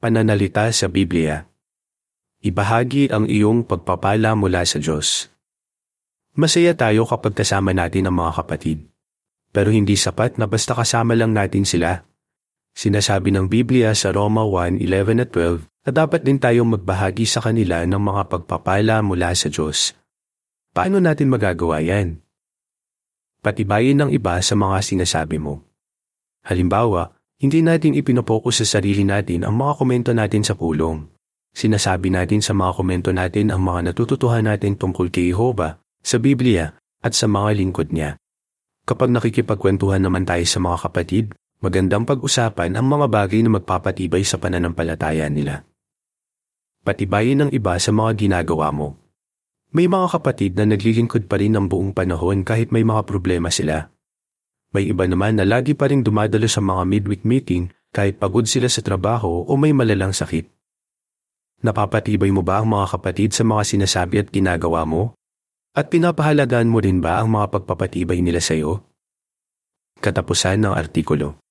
Pananalita sa Biblia. Ibahagi ang iyong pagpapala mula sa Diyos. Masaya tayo kapag kasama natin ang mga kapatid. Pero hindi sapat na basta kasama lang natin sila. Sinasabi ng Biblia sa Roma 1:11 at 12 na dapat din tayong magbahagi sa kanila ng mga pagpapala mula sa Diyos. Paano natin magagawa yan? Patibayin ng iba sa mga sinasabi mo. Halimbawa, hindi natin ipinopokus sa sarili natin ang mga komento natin sa pulong. Sinasabi natin sa mga komento natin ang mga natututuhan natin tungkol kay Jehovah, sa Biblia, at sa mga lingkod niya. Kapag nakikipagkwentuhan naman tayo sa mga kapatid, magandang pag-usapan ang mga bagay na magpapatibay sa pananampalataya nila. Patibayin ng iba sa mga ginagawa mo. May mga kapatid na naglilingkod pa rin ng buong panahon kahit may mga problema sila. May iba naman na lagi pa rin dumadalo sa mga midweek meeting kahit pagod sila sa trabaho o may malalang sakit. Napapatibay mo ba ang mga kapatid sa mga sinasabi at ginagawa mo? At pinapahalagaan mo rin ba ang mga pagpapatibay nila sa iyo? Katapusan ng artikulo.